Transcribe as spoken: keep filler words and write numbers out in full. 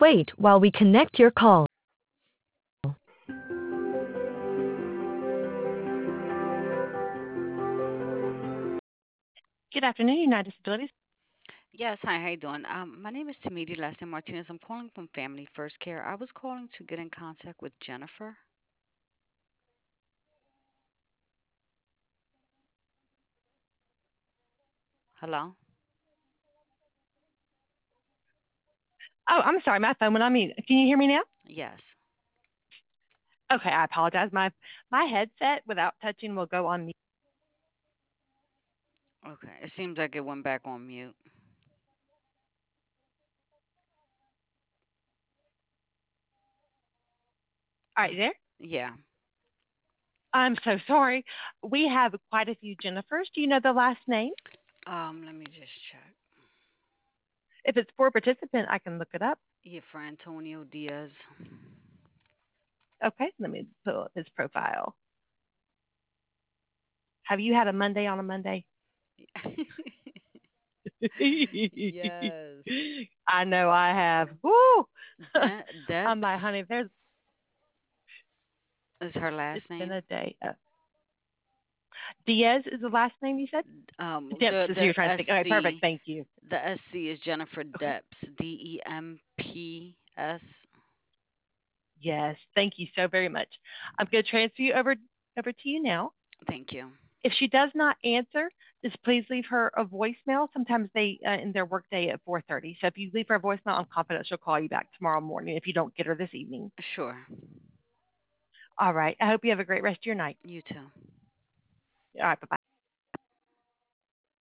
wait while we connect your call. Good afternoon, United Disabilities. Yes, hi, how you doing? Um, my name is Tamidi Leslie Martinez. I'm calling from Family First Care. I was calling to get in contact with Jennifer. Hello? Oh, I'm sorry, my phone went on mute. Can you hear me now? Yes. Okay, I apologize. My my headset without touching will go on mute. Okay. It seems like it went back on mute. All Uh, right, there. yeah. I'm so sorry. We have quite a few Jennifers. Do you know the last name? Um, let me just check. If it's for a participant, I can look it up. Yeah, for Antonio Diaz. Okay, let me pull up his profile. Have you had a Monday on a Monday? Yes. I know I have. Woo! De- I'm like, Debs honey, there's is her it's last been a name. day. Uh, Diaz is the last name you said? Um, Depps the is who the you're trying to think. Okay, perfect. S C, Thank you. the S C is Jennifer Okay. Depps. D E M P S. Yes, thank you so very much. I'm going to transfer you over over to you now. Thank you. If she does not answer, just please leave her a voicemail. Sometimes they uh, in their workday at four thirty. So if you leave her a voicemail, I'm confident she'll call you back tomorrow morning if you don't get her this evening. Sure. All right. I hope you have a great rest of your night. You too. All right. Bye bye.